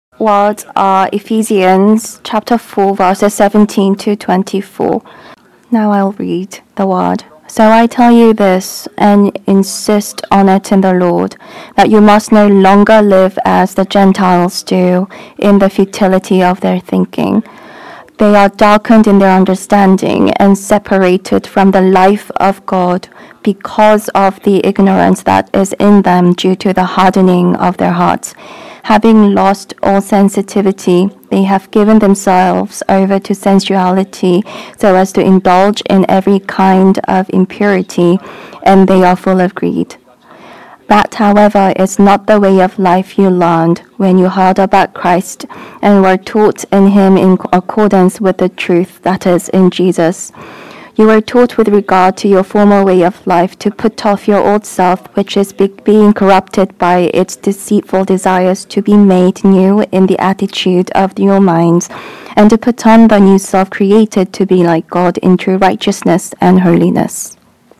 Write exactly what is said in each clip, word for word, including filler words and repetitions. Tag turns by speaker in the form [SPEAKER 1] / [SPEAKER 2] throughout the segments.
[SPEAKER 1] words are Ephesians chapter four, verses seventeen to twenty-four. Now I'll read the word. So I tell you this and insist on it in the Lord, that you must no longer live as the Gentiles do in the futility of their thinking. They are darkened in their understanding and separated from the life of God because of the ignorance that is in them due to the hardening of their hearts. Having lost all sensitivity, they have given themselves over to sensuality so as to indulge in every kind of impurity, and they are full of greed. That, however, is not the way of life you learned when you heard about Christ and were taught in Him in accordance with the truth that is in Jesus. You were taught with regard to your former way of life to put off your old self, which is be- being corrupted by its deceitful desires, to be made new in the attitude of your minds, and to put on the new self created to be like God in true righteousness and holiness.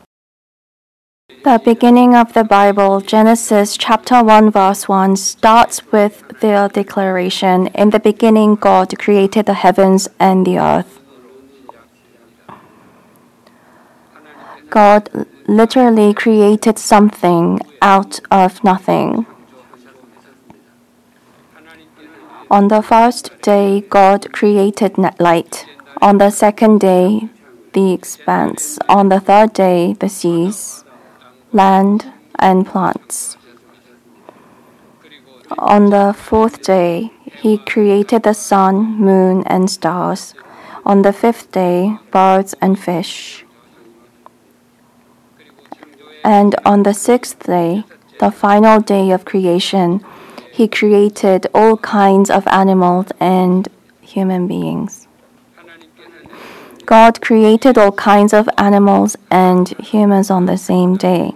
[SPEAKER 1] The beginning of the Bible, Genesis chapter one, verse one, starts with the declaration, "In the beginning God created the heavens and the earth." God literally created something out of nothing. On the first day, God created light. On the second day, the expanse. On the third day, the seas, land, and plants. On the fourth day, He created the sun, moon, and stars. On the fifth day, birds and fish. And on the sixth day, the final day of creation, He created all kinds of animals and human beings. God created all kinds of animals and humans on the same day.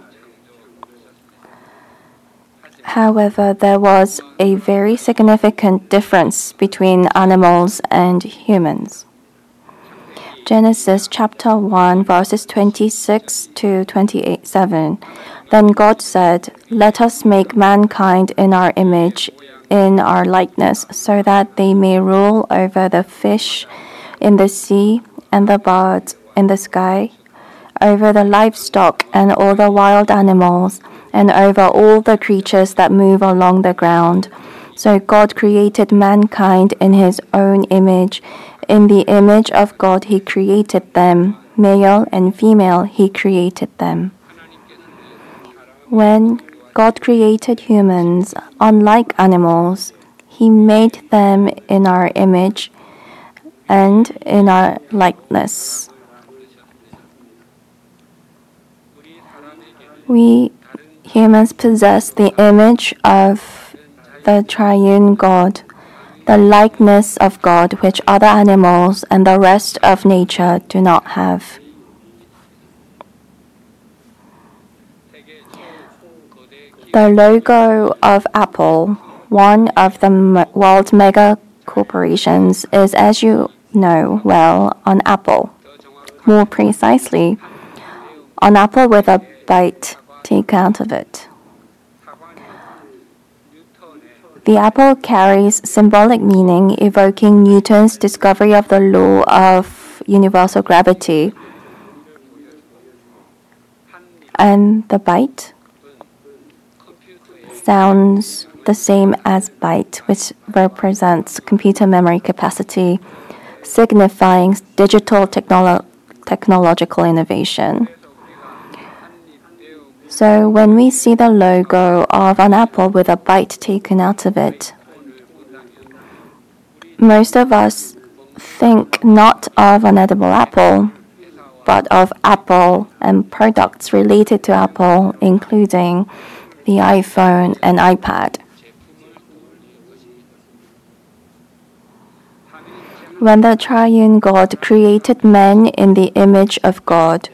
[SPEAKER 1] However, there was a very significant difference between animals and humans. Genesis chapter one, verses twenty-six to twenty-seven. Then God said, "Let us make mankind in our image, in our likeness, so that they may rule over the fish in the sea and the birds in the sky, over the livestock and all the wild animals, and over all the creatures that move along the ground." So God created mankind in His own image. In the image of God He created them. Male and female He created them. When God created humans, unlike animals, He made them in our image and in our likeness. We humans possess the image of the triune God, the likeness of God which other animals and the rest of nature do not have. The logo of Apple, one of the world mega corporations, is, as you know well, an apple. More precisely, an apple with a bite taken out of it. The apple carries symbolic meaning, evoking Newton's discovery of the law of universal gravity. And the bite sounds the same as byte, which represents computer memory capacity, signifying digital technolo- technological innovation. So when we see the logo of an apple with a bite taken out of it, most of us think not of an edible apple, but of Apple and products related to Apple, including the iPhone and iPad. When the triune God created men in the image of God,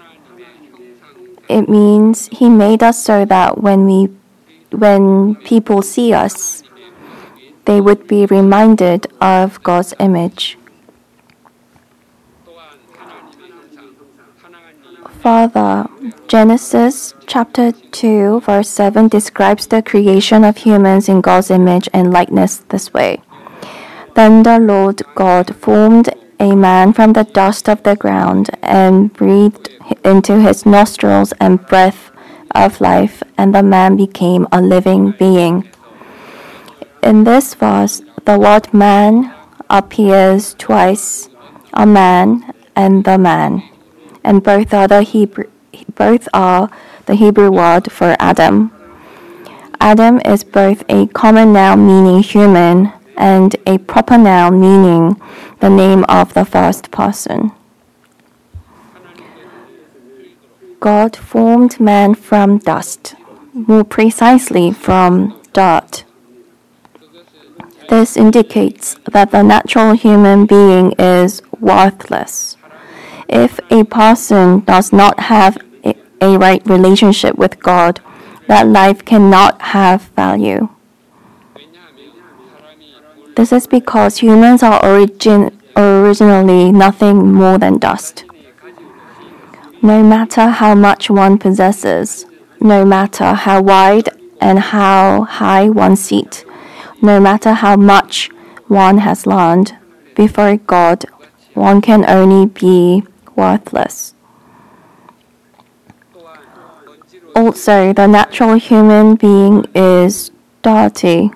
[SPEAKER 1] it means He made us so that when we, when people see us, they would be reminded of God's image. Further, Genesis chapter two, verse seven describes the creation of humans in God's image and likeness this way. Then the Lord God formed a man from the dust of the ground and breathed into his nostrils and breath of life, and the man became a living being. In this verse, the word man appears twice, a man and the man, and both are the Hebrew, both are the Hebrew word for Adam. Adam is both a common noun meaning human and a proper noun meaning the name of the first person. God formed man from dust, more precisely from dirt. This indicates that the natural human being is worthless. If a person does not have a, a right relationship with God, that life cannot have value. This is because humans are origin, originally nothing more than dust. No matter how much one possesses, no matter how wide and how high one's seat, no matter how much one has learned, before God, one can only be worthless. Also, the natural human being is dirty.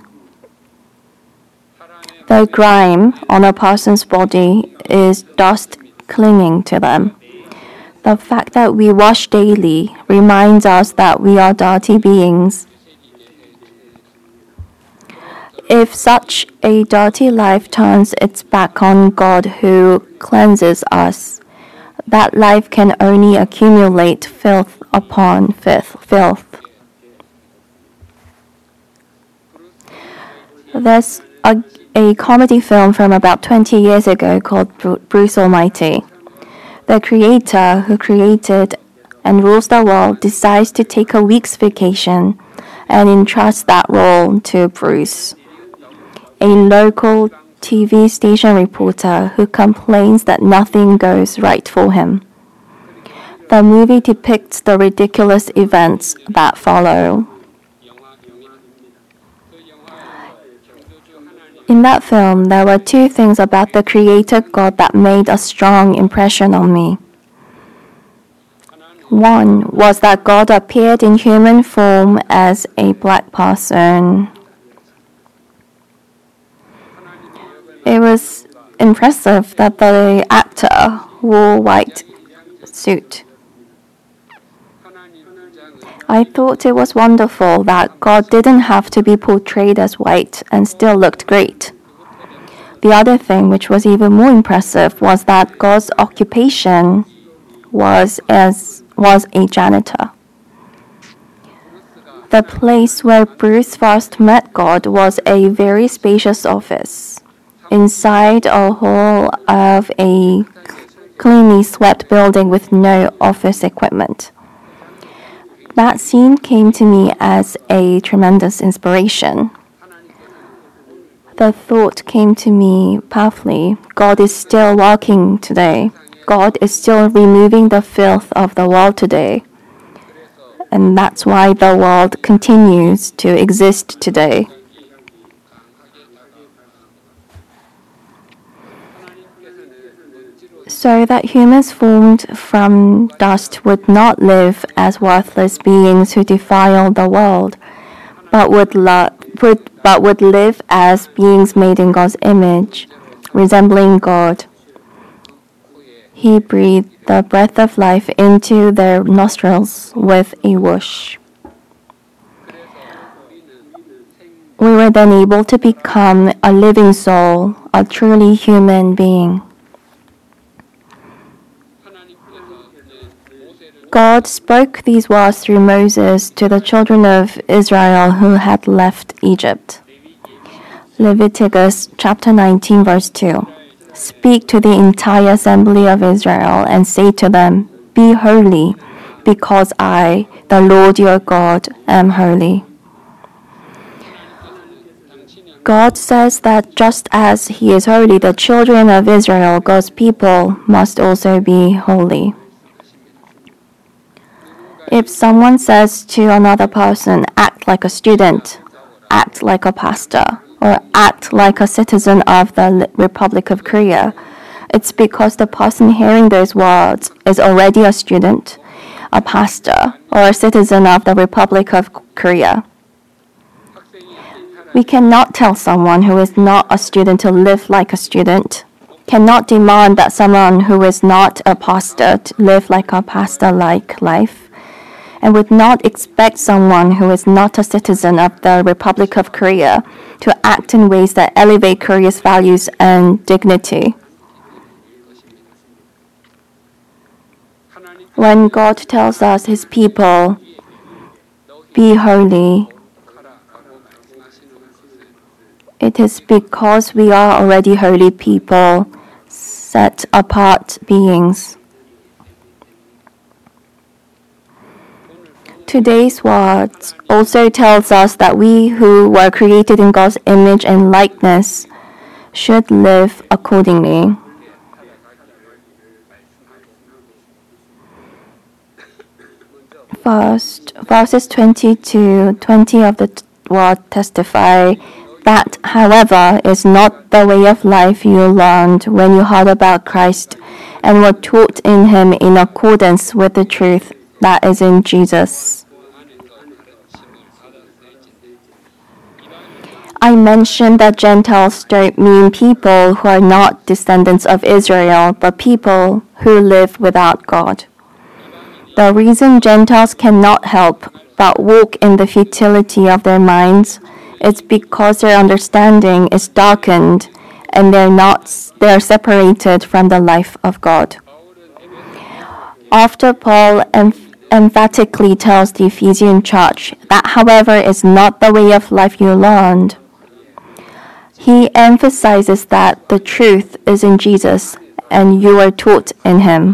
[SPEAKER 1] The grime on a person's body is dust clinging to them. The fact that we wash daily reminds us that we are dirty beings. If such a dirty life turns its back on God who cleanses us, that life can only accumulate filth upon filth. There's a, a comedy film from about twenty years ago called Bruce Almighty. The creator who created and rules the world decides to take a week's vacation and entrusts that role to Bruce, a local T V station reporter who complains that nothing goes right for him. The movie depicts the ridiculous events that follow. In that film, there were two things about the Creator God that made a strong impression on me. One was that God appeared in human form as a black person. It was impressive that the actor wore a white suit. I thought it was wonderful that God didn't have to be portrayed as white and still looked great. The other thing, which was even more impressive, was that God's occupation was as was a janitor. The place where Bruce first met God was a very spacious office, inside a hall of a cleanly swept building with no office equipment. That scene came to me as a tremendous inspiration. The thought came to me powerfully: God is still working today. God is still removing the filth of the world today. And that's why the world continues to exist today. So that humans formed from dust would not live as worthless beings who defile the world, but would, lo- would, but would live as beings made in God's image, resembling God. He breathed the breath of life into their nostrils with a whoosh. We were then able to become a living soul, a truly human being. God spoke these words through Moses to the children of Israel who had left Egypt. Leviticus chapter nineteen, verse two. Speak to the entire assembly of Israel and say to them, "Be holy, because I, the Lord your God, am holy." God says that just as He is holy, the children of Israel, God's people, must also be holy. If someone says to another person, act like a student, act like a pastor, or act like a citizen of the Republic of Korea, it's because the person hearing those words is already a student, a pastor, or a citizen of the Republic of Korea. We cannot tell someone who is not a student to live like a student, cannot demand that someone who is not a pastor to live like a pastor-like life, and would not expect someone who is not a citizen of the Republic of Korea to act in ways that elevate Korea's values and dignity. When God tells us, His people, be holy, it is because we are already holy people, set apart beings. Today's words also tells us that we who were created in God's image and likeness should live accordingly. First, verses twenty to twenty of the word testify that, however, is not the way of life you learned when you heard about Christ and were taught in Him in accordance with the truth that is in Jesus. I mentioned that Gentiles don't mean people who are not descendants of Israel, but people who live without God. The reason Gentiles cannot help but walk in the futility of their minds is because their understanding is darkened and they're not they're separated from the life of God. After Paul emph- emphatically tells the Ephesian church that, however, is not the way of life you learned, he emphasizes that the truth is in Jesus and you are taught in Him.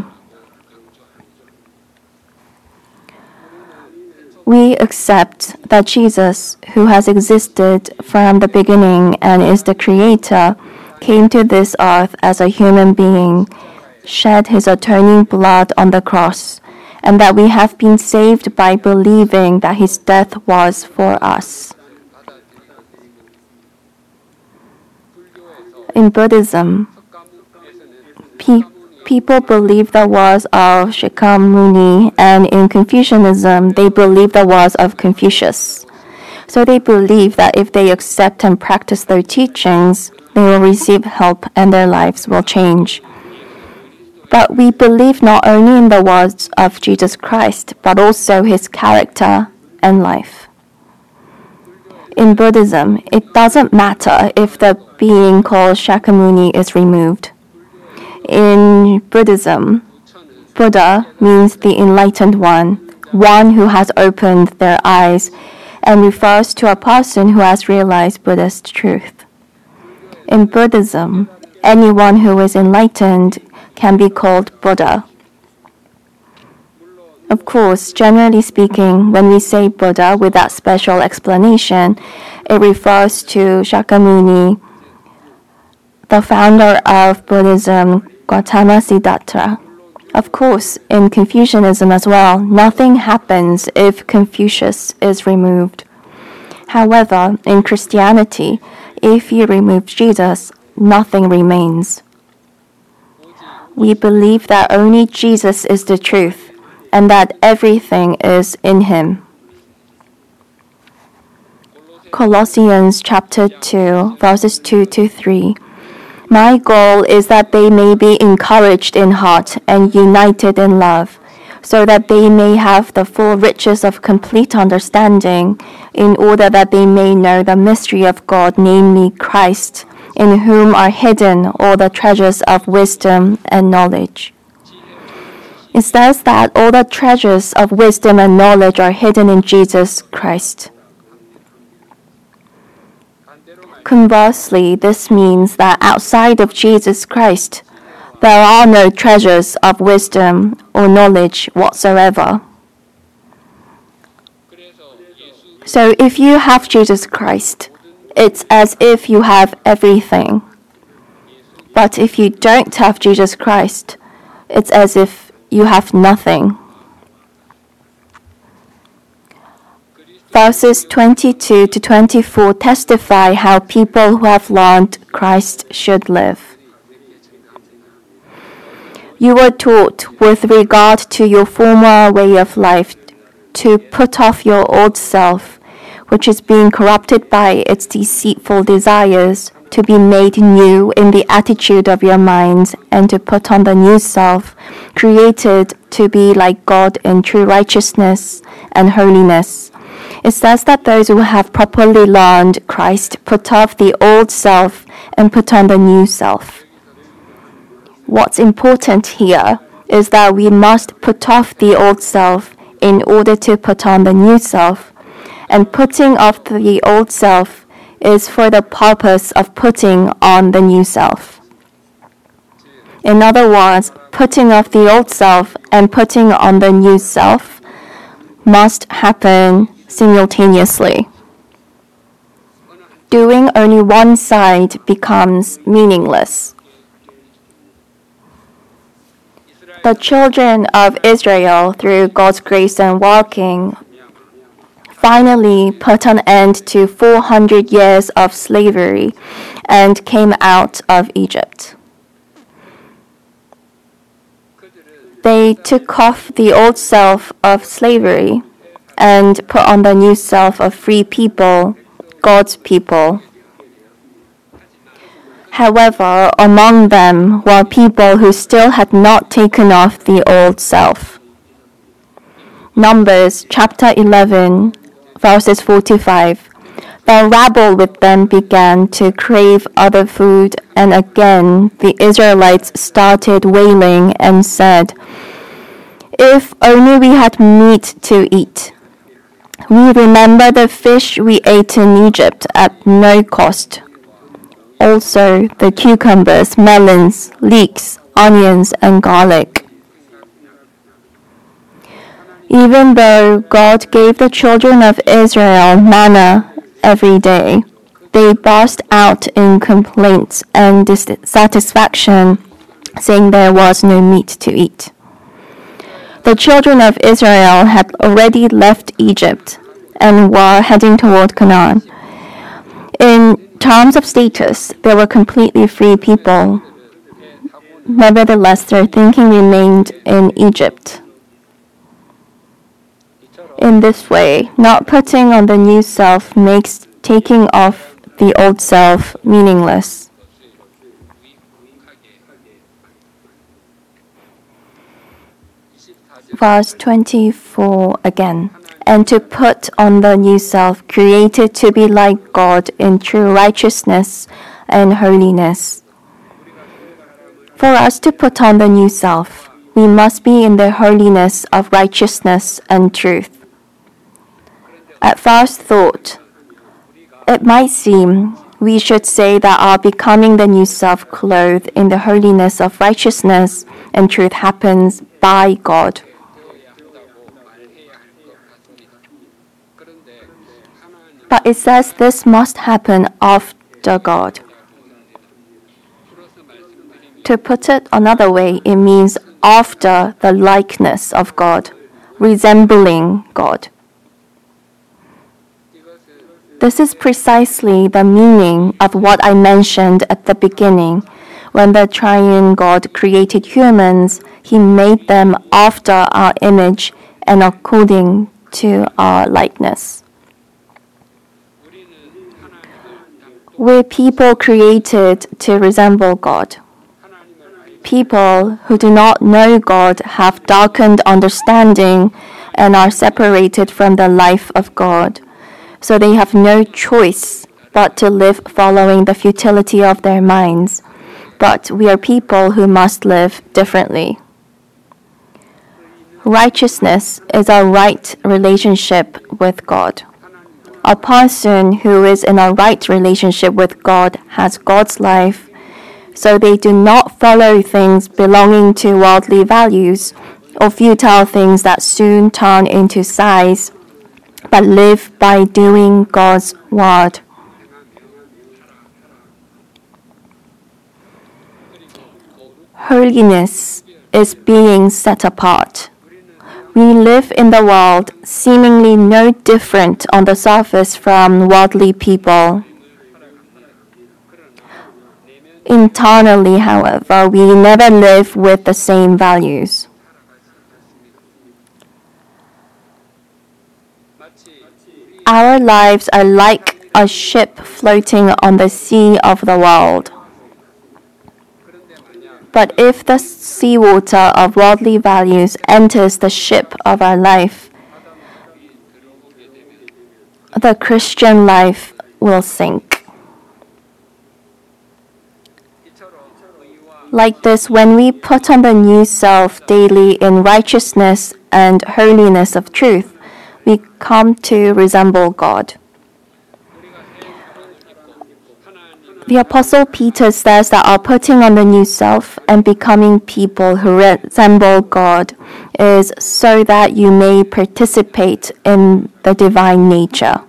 [SPEAKER 1] We accept that Jesus, who has existed from the beginning and is the Creator, came to this earth as a human being, shed His atoning blood on the cross, and that we have been saved by believing that His death was for us. In Buddhism, pe- people believe the words of Shakyamuni, and in Confucianism, they believe the words of Confucius. So they believe that if they accept and practice their teachings, they will receive help and their lives will change. But we believe not only in the words of Jesus Christ, but also His character and life. In Buddhism, it doesn't matter if the being called Shakyamuni is removed. In Buddhism, Buddha means the enlightened one, one who has opened their eyes, and refers to a person who has realized Buddhist truth. In Buddhism, anyone who is enlightened can be called Buddha. Of course, generally speaking, when we say Buddha without special explanation, it refers to Shakyamuni, the founder of Buddhism, Gautama Siddhartha. Of course, in Confucianism as well, nothing happens if Confucius is removed. However, in Christianity, if you remove Jesus, nothing remains. We believe that only Jesus is the truth, and that everything is in Him. Colossians chapter two, verses two to three. My goal is that they may be encouraged in heart and united in love, so that they may have the full riches of complete understanding, in order that they may know the mystery of God, namely Christ, in whom are hidden all the treasures of wisdom and knowledge. It says that all the treasures of wisdom and knowledge are hidden in Jesus Christ. Conversely, this means that outside of Jesus Christ, there are no treasures of wisdom or knowledge whatsoever. So if you have Jesus Christ, it's as if you have everything. But if you don't have Jesus Christ, it's as if you have nothing. Verses twenty-two to twenty-four testify how people who have learned Christ should live. You were taught with regard to your former way of life to put off your old self, which is being corrupted by its deceitful desires, to be made new in the attitude of your minds, and to put on the new self, created to be like God in true righteousness and holiness. It says that those who have properly learned Christ put off the old self and put on the new self. What's important here is that we must put off the old self in order to put on the new self, and putting off the old self is for the purpose of putting on the new self. In other words, putting off the old self and putting on the new self must happen simultaneously. Doing only one side becomes meaningless. The children of Israel, through God's grace and working, finally put an end to four hundred years of slavery and came out of Egypt. They took off the old self of slavery and put on the new self of free people, God's people. However, among them were people who still had not taken off the old self. Numbers chapter eleven, verses forty-five. The rabble with them began to crave other food, and again the Israelites started wailing and said, "If only we had meat to eat. We remember the fish we ate in Egypt at no cost. Also the cucumbers, melons, leeks, onions, and garlic." Even though God gave the children of Israel manna every day, they burst out in complaints and dissatisfaction, saying there was no meat to eat. The children of Israel had already left Egypt and were heading toward Canaan. In terms of status, they were completely free people. Nevertheless, their thinking remained in Egypt. In this way, not putting on the new self makes taking off the old self meaningless. Verse twenty-four again. And to put on the new self, created to be like God in true righteousness and holiness. For us to put on the new self, we must be in the holiness of righteousness and truth. At first thought, it might seem we should say that our becoming the new self clothed in the holiness of righteousness and truth happens by God. But it says this must happen after God. To put it another way, it means after the likeness of God, resembling God. This is precisely the meaning of what I mentioned at the beginning. When the triune God created humans, He made them after our image and according to our likeness. We're people created to resemble God. People who do not know God have darkened understanding and are separated from the life of God. So they have no choice but to live following the futility of their minds. But we are people who must live differently. Righteousness is a right relationship with God. A person who is in a right relationship with God has God's life, so they do not follow things belonging to worldly values or futile things that soon turn into sighs, but live by doing God's word. Holiness is being set apart. We live in the world seemingly no different on the surface from worldly people. Internally, however, we never live with the same values. Our lives are like a ship floating on the sea of the world. But if the seawater of worldly values enters the ship of our life, the Christian life will sink. Like this, when we put on the new self daily in righteousness and holiness of truth, we come to resemble God. The Apostle Peter says that our putting on the new self and becoming people who resemble God is so that you may participate in the divine nature.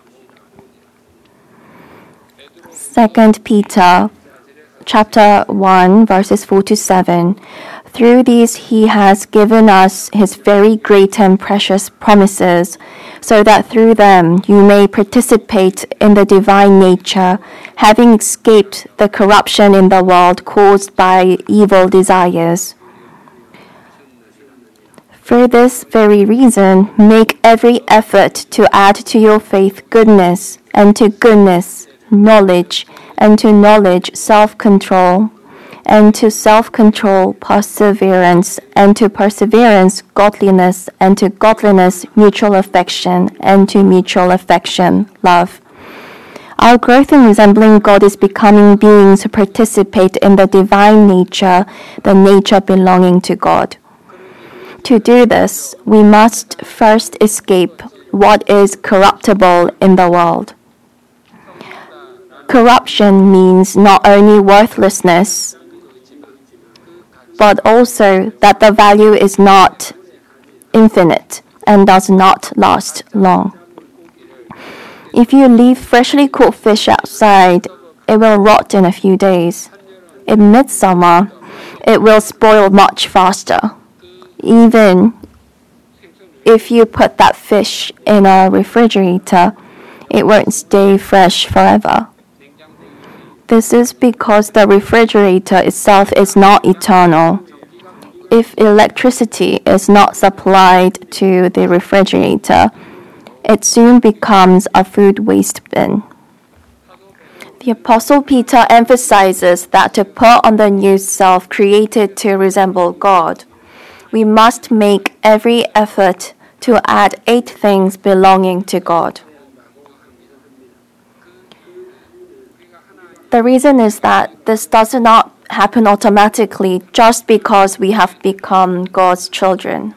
[SPEAKER 1] Second Peter chapter one, verses four to seven. Through these he has given us his very great and precious promises, so that through them you may participate in the divine nature, having escaped the corruption in the world caused by evil desires. For this very reason, make every effort to add to your faith goodness, and to goodness, knowledge, and to knowledge, self-control, and to self-control, perseverance, and to perseverance, godliness, and to godliness, mutual affection, and to mutual affection, love. Our growth in resembling God is becoming beings who participate in the divine nature, the nature belonging to God. To do this, we must first escape what is corruptible in the world. Corruption means not only worthlessness, but also that the value is not infinite and does not last long. If you leave freshly caught fish outside, it will rot in a few days. In midsummer, it will spoil much faster. Even if you put that fish in a refrigerator, it won't stay fresh forever. This is because the refrigerator itself is not eternal. If electricity is not supplied to the refrigerator, it soon becomes a food waste bin. The Apostle Peter emphasizes that to put on the new self created to resemble God, we must make every effort to add eight things belonging to God. The reason is that this does not happen automatically just because we have become God's children.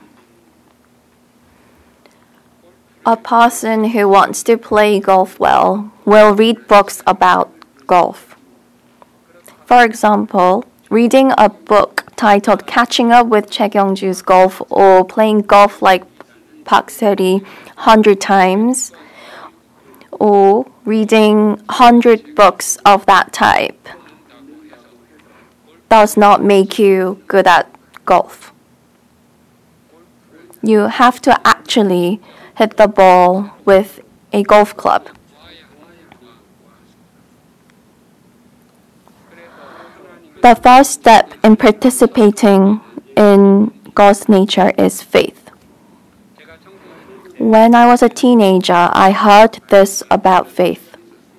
[SPEAKER 1] A person who wants to play golf well will read books about golf. For example, reading a book titled Catching Up with Chae Kyung-ju's Golf or Playing Golf Like Park Se-ri one hundred times, or reading one hundred books of that type does not make you good at golf. You have to actually hit the ball with a golf club. The first step in participating in God's nature is faith. When I was a teenager, I heard this about faith.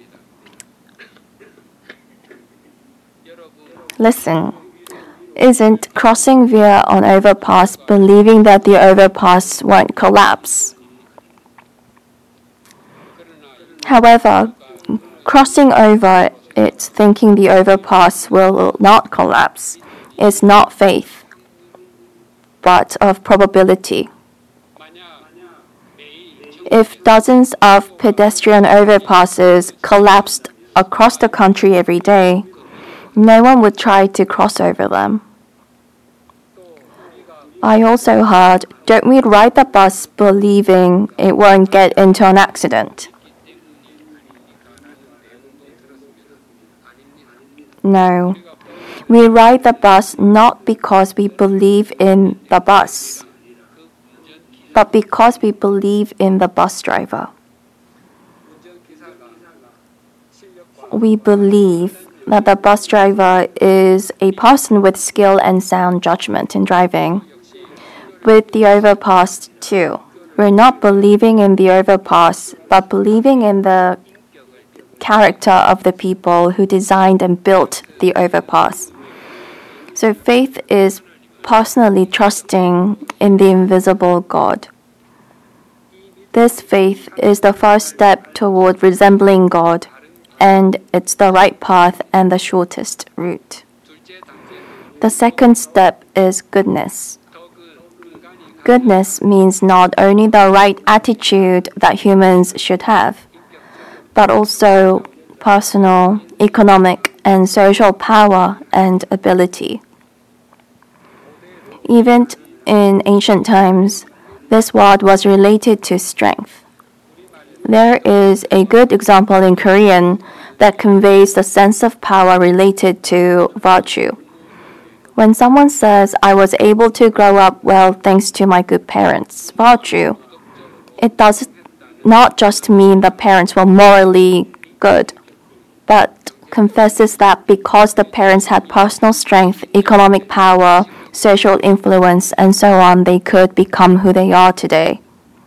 [SPEAKER 1] Listen, isn't crossing via an overpass believing that the overpass won't collapse? However, crossing over it thinking the overpass will not collapse is not faith, but of probability. If dozens of pedestrian overpasses collapsed across the country every day, no one would try to cross over them. I also heard, don't we ride the bus believing it won't get into an accident? No, we ride the bus not because we believe in the bus, but because we believe in the bus driver. We believe that the bus driver is a person with skill and sound judgment in driving. With the overpass, too, we're not believing in the overpass, but believing in the character of the people who designed and built the overpass. So faith is personally trusting in the invisible God. This faith is the first step toward resembling God, and it's the right path and the shortest route. The second step is goodness. Goodness means not only the right attitude that humans should have, but also personal, economic, and social power and ability. Even in ancient times, this word was related to strength. There is a good example in Korean that conveys the sense of power related to virtue. When someone says, "I was able to grow up well thanks to my good parents' virtue," it does not just mean the parents were morally good, but confesses that because the parents had personal strength, economic power, social influence, and so on, they could become who they are today.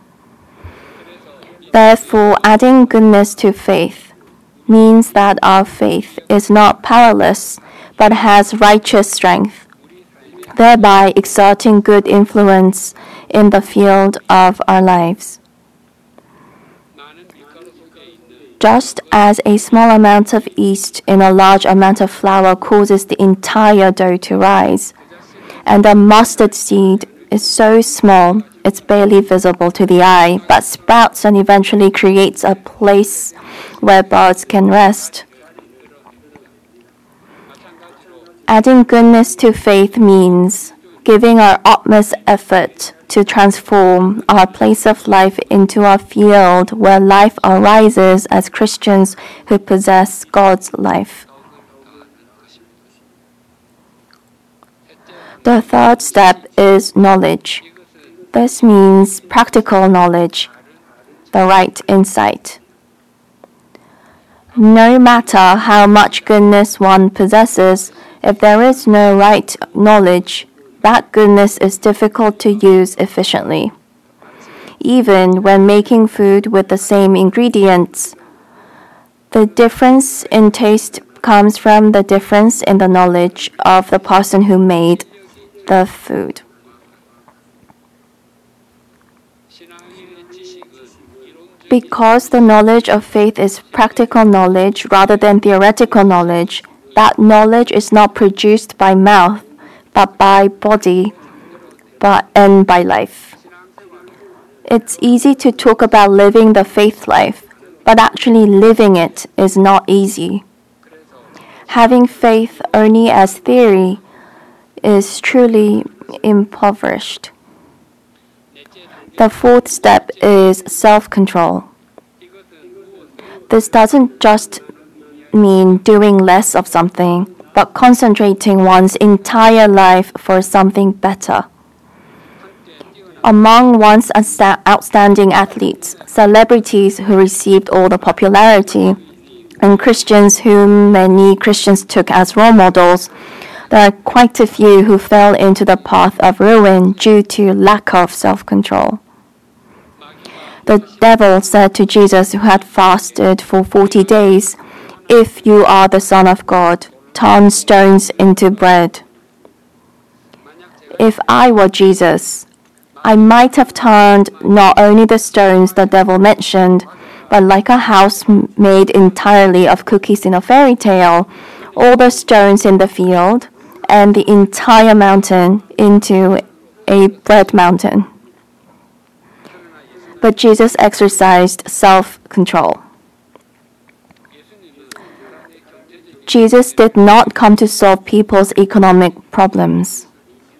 [SPEAKER 1] Therefore, adding goodness to faith means that our faith is not powerless, but has righteous strength, thereby exerting good influence in the field of our lives. Just as a small amount of yeast in a large amount of flour causes the entire dough to rise, and a mustard seed is so small it's barely visible to the eye, but sprouts and eventually creates a place where birds can rest. Adding goodness to faith means giving our utmost effort to transform our place of life into a field where life arises as Christians who possess God's life. The third step is knowledge. This means practical knowledge, the right insight. No matter how much goodness one possesses, if there is no right knowledge, that goodness is difficult to use efficiently. Even when making food with the same ingredients, the difference in taste comes from the difference in the knowledge of the person who made the food. Because the knowledge of faith is practical knowledge rather than theoretical knowledge, that knowledge is not produced by mouth, but by body but, and by life. It's easy to talk about living the faith life, but actually living it is not easy. Having faith only as theory is truly impoverished. The fourth step is self-control. This doesn't just mean doing less of something, but concentrating one's entire life for something better. Among one's outstanding athletes, celebrities who received all the popularity, and Christians whom many Christians took as role models, there are quite a few who fell into the path of ruin due to lack of self-control. The devil said to Jesus, who had fasted for forty days, "If you are the Son of God, turn stones into bread." If I were Jesus, I might have turned not only the stones the devil mentioned, but like a house made entirely of cookies in a fairy tale, all the stones in the field and the entire mountain into a bread mountain. But Jesus exercised self-control. Jesus did not come to solve people's economic problems.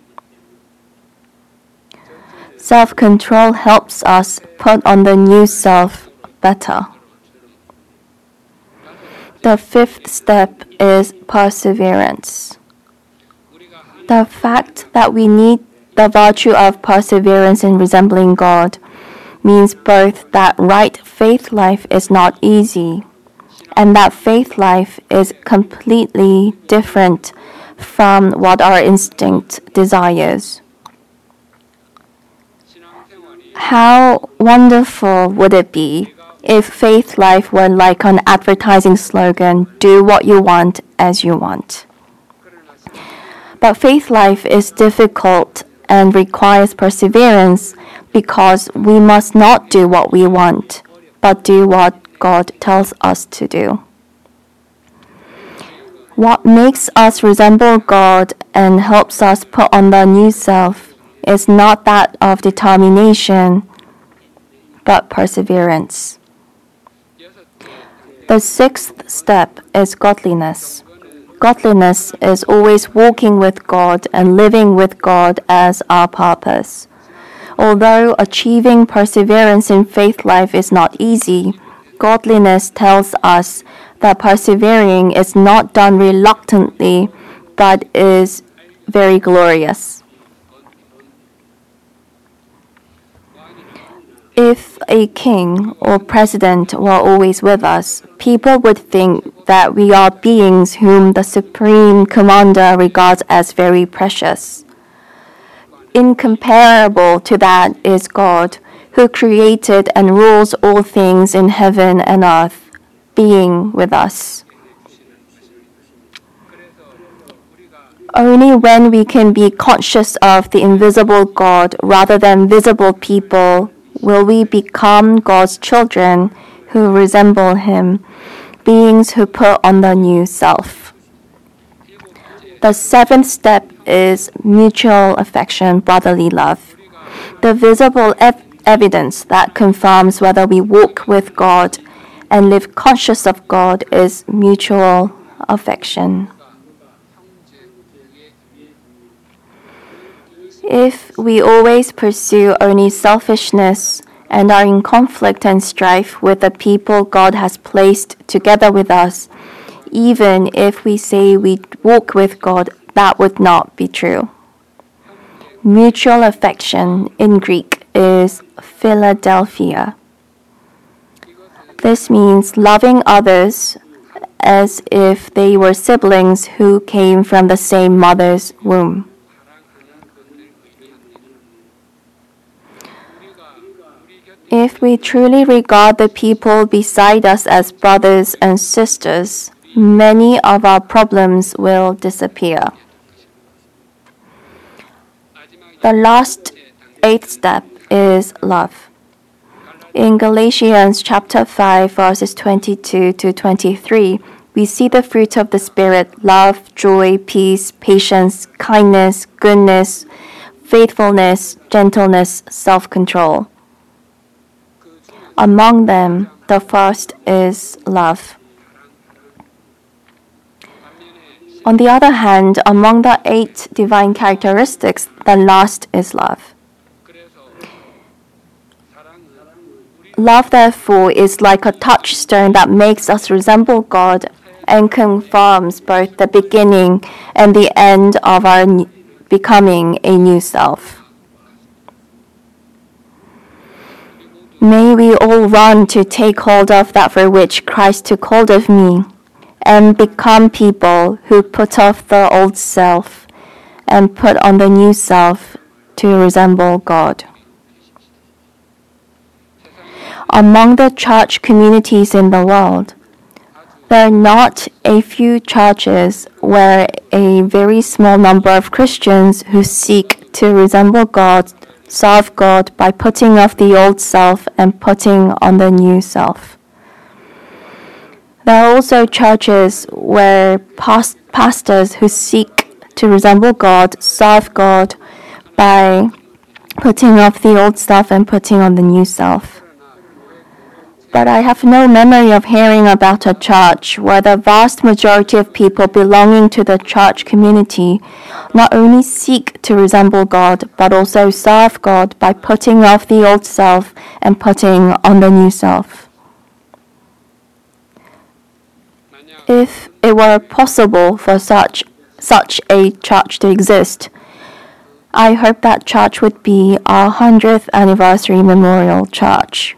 [SPEAKER 1] Self-control helps us put on the new self better. The fifth step is perseverance. The fact that we need the virtue of perseverance in resembling God means both that right faith life is not easy, and that faith life is completely different from what our instinct desires. How wonderful would it be if faith life were like an advertising slogan, do what you want as you want. But faith life is difficult and requires perseverance because we must not do what we want, but do what God tells us to do. What makes us resemble God and helps us put on the new self is not that of determination, but perseverance. The sixth step is godliness. Godliness is always walking with God and living with God as our purpose. Although achieving perseverance in faith life is not easy, godliness tells us that persevering is not done reluctantly, but is very glorious. If a king or president were always with us, people would think that we are beings whom the supreme commander regards as very precious. Incomparable to that is God, who created and rules all things in heaven and earth, being with us. Only when we can be conscious of the invisible God rather than visible people will we become God's children who resemble Him, beings who put on the new self. The seventh step is mutual affection, brotherly love. The visible ev- evidence that confirms whether we walk with God and live conscious of God is mutual affection. If we always pursue only selfishness and are in conflict and strife with the people God has placed together with us, even if we say we walk with God, that would not be true. Mutual affection in Greek is Philadelphia. This means loving others as if they were siblings who came from the same mother's womb. If we truly regard the people beside us as brothers and sisters, many of our problems will disappear. The last eighth step is love. In Galatians chapter five, verses twenty-two to twenty-three, we see the fruit of the Spirit: love, joy, peace, patience, kindness, goodness, faithfulness, gentleness, self-control. Among them, the first is love. On the other hand, among the eight divine characteristics, the last is love. Love, therefore, is like a touchstone that makes us resemble God and confirms both the beginning and the end of our becoming a new self. May we all run to take hold of that for which Christ took hold of me, and become people who put off the old self and put on the new self to resemble God. Among the church communities in the world, there are not a few churches where a very small number of Christians who seek to resemble God serve God by putting off the old self and putting on the new self. There are also churches where past- pastors who seek to resemble God serve God by putting off the old self and putting on the new self. But I have no memory of hearing about a church where the vast majority of people belonging to the church community not only seek to resemble God, but also serve God by putting off the old self and putting on the new self. If it were possible for such, such a church to exist, I hope that church would be our hundredth anniversary memorial church.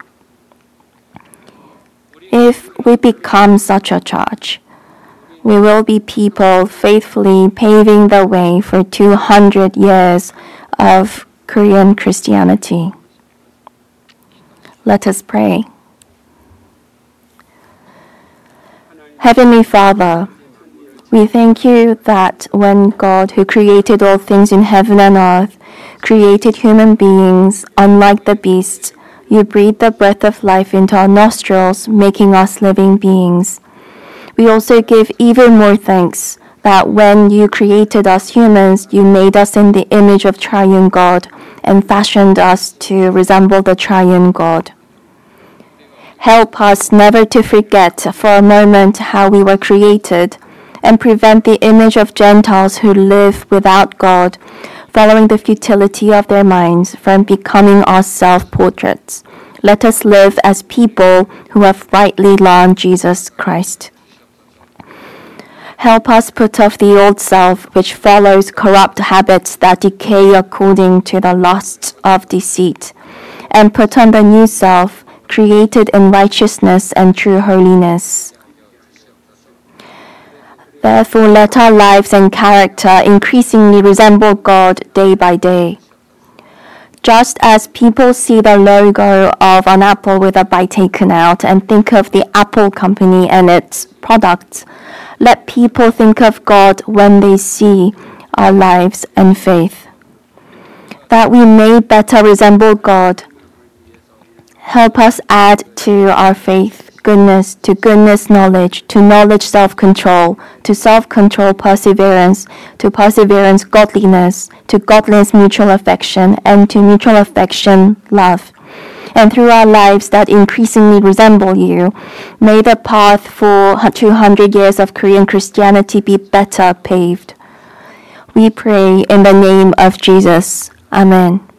[SPEAKER 1] If we become such a church, we will be people faithfully paving the way for two hundred years of Korean Christianity. Let us pray. Heavenly Father, we thank you that when God, who created all things in heaven and earth, created human beings, unlike the beasts, you breathed the breath of life into our nostrils, making us living beings. We also give even more thanks that when you created us humans, you made us in the image of Triune God and fashioned us to resemble the Triune God. Help us never to forget for a moment how we were created, and prevent the image of Gentiles who live without God, following the futility of their minds, from becoming our self-portraits. Let us live as people who have rightly learned Jesus Christ. Help us put off the old self, which follows corrupt habits that decay according to the lusts of deceit, and put on the new self, created in righteousness and true holiness. Therefore, let our lives and character increasingly resemble God day by day. Just as people see the logo of an apple with a bite taken out and think of the Apple Company and its products, let people think of God when they see our lives and faith. That we may better resemble God, help us add to our faith goodness, to goodness knowledge, to knowledge self-control, to self-control perseverance, to perseverance godliness, to godliness mutual affection, and to mutual affection love. And through our lives that increasingly resemble you, may the path for two hundred years of Korean Christianity be better paved. We pray in the name of Jesus. Amen.